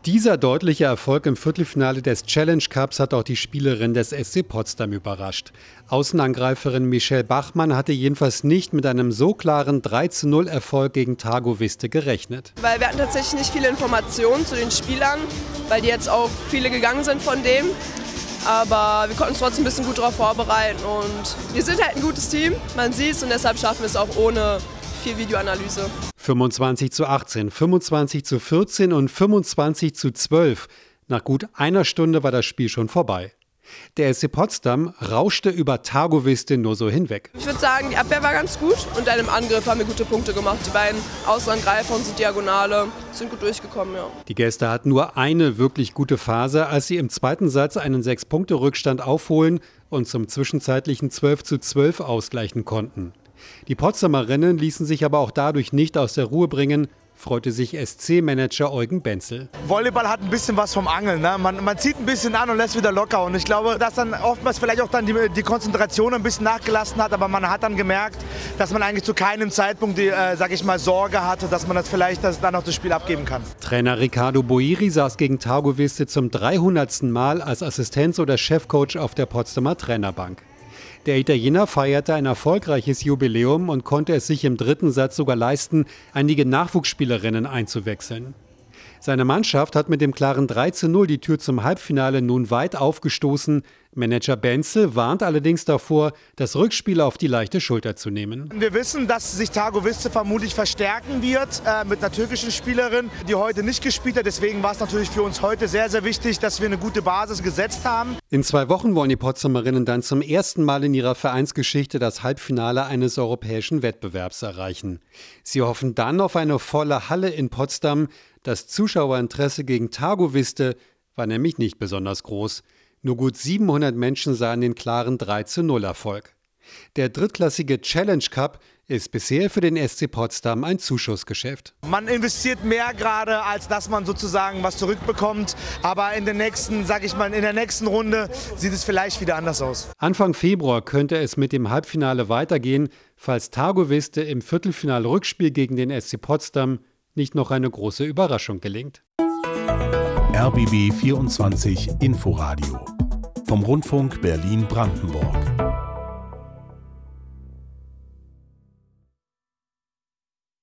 Dieser deutliche Erfolg im Viertelfinale des Challenge Cups hat auch die Spielerin des SC Potsdam überrascht. Außenangreiferin Michelle Bachmann hatte jedenfalls nicht mit einem so klaren 3:0 Erfolg gegen Targo Viste gerechnet. Weil wir hatten tatsächlich nicht viele Informationen zu den Spielern, weil die jetzt auch viele gegangen sind von dem. Aber wir konnten uns trotzdem ein bisschen gut darauf vorbereiten und wir sind halt ein gutes Team, man sieht es, und deshalb schaffen wir es auch ohne viel Videoanalyse. 25:18, 25:14 und 25:12. Nach gut einer Stunde war das Spiel schon vorbei. Der SC Potsdam rauschte über Targo Viste nur so hinweg. Ich würde sagen, die Abwehr war ganz gut und dann im Angriff haben wir gute Punkte gemacht. Die beiden Außenangreifer und die Diagonale sind gut durchgekommen, ja. Die Gäste hatten nur eine wirklich gute Phase, als sie im zweiten Satz einen 6-Punkte-Rückstand aufholen und zum zwischenzeitlichen 12:12 ausgleichen konnten. Die Potsdamerinnen ließen sich aber auch dadurch nicht aus der Ruhe bringen, freute sich SC-Manager Eugen Benzel. Volleyball hat ein bisschen was vom Angeln. Ne? Man zieht ein bisschen an und lässt wieder locker. Und ich glaube, dass dann oftmals vielleicht auch dann die Konzentration ein bisschen nachgelassen hat. Aber man hat dann gemerkt, dass man eigentlich zu keinem Zeitpunkt die, Sorge hatte, dass man dann noch das Spiel abgeben kann. Trainer Ricardo Boiri saß gegen Targo Viste zum 300. Mal als Assistenz- oder Chefcoach auf der Potsdamer Trainerbank. Der Italiener feierte ein erfolgreiches Jubiläum und konnte es sich im dritten Satz sogar leisten, einige Nachwuchsspielerinnen einzuwechseln. Seine Mannschaft hat mit dem klaren 3:0 die Tür zum Halbfinale nun weit aufgestoßen. Manager Benzel warnt allerdings davor, das Rückspiel auf die leichte Schulter zu nehmen. Wir wissen, dass sich Targo Viste vermutlich verstärken wird mit einer türkischen Spielerin, die heute nicht gespielt hat. Deswegen war es natürlich für uns heute sehr, sehr wichtig, dass wir eine gute Basis gesetzt haben. In 2 Wochen wollen die Potsdamerinnen dann zum ersten Mal in ihrer Vereinsgeschichte das Halbfinale eines europäischen Wettbewerbs erreichen. Sie hoffen dann auf eine volle Halle in Potsdam. Das Zuschauerinteresse gegen Targo Viste war nämlich nicht besonders groß. Nur gut 700 Menschen sahen den klaren 3:0 Erfolg. Der drittklassige Challenge Cup ist bisher für den SC Potsdam ein Zuschussgeschäft. Man investiert mehr gerade, als dass man sozusagen was zurückbekommt. Aber in der nächsten Runde sieht es vielleicht wieder anders aus. Anfang Februar könnte es mit dem Halbfinale weitergehen, falls Targo Viste im Viertelfinal-Rückspiel gegen den SC Potsdam nicht noch eine große Überraschung gelingt. RBB 24 Inforadio vom Rundfunk Berlin-Brandenburg.